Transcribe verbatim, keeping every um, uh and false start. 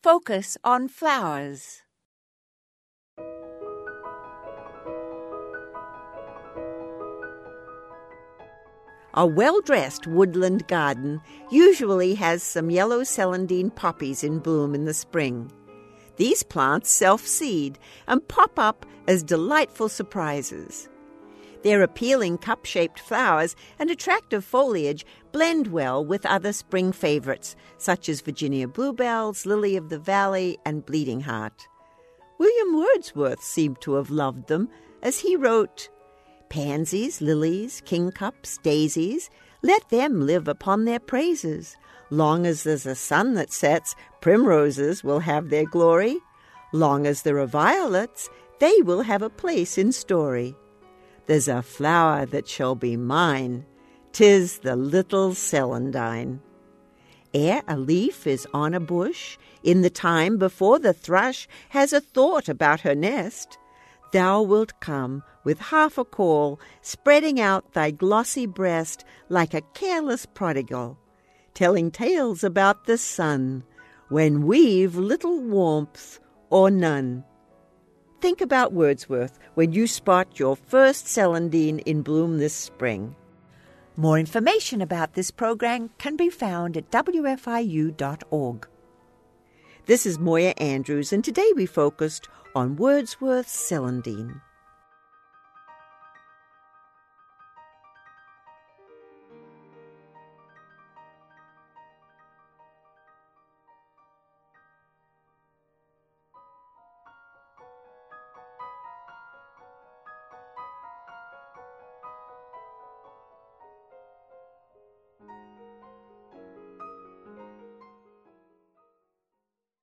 Focus on flowers. A well-dressed woodland garden usually has some yellow celandine poppies in bloom in the spring. These plants self-seed and pop up as delightful surprises. Their appealing cup-shaped flowers and attractive foliage blend well with other spring favorites, such as Virginia bluebells, lily of the valley, and bleeding heart. William Wordsworth seemed to have loved them, as he wrote, "Pansies, lilies, kingcups, daisies, let them live upon their praises. Long as there's a sun that sets, primroses will have their glory. Long as there are violets, they will have a place in story. There's a flower that shall be mine, 'tis the little celandine. Ere a leaf is on a bush, in the time before the thrush has a thought about her nest, thou wilt come with half a call, spreading out thy glossy breast like a careless prodigal, telling tales about the sun, when we've little warmth or none." Think about Wordsworth when you spot your first celandine in bloom this spring. More information about this program can be found at w f i u dot org. This is Moya Andrews, and today we focused on Wordsworth's celandine.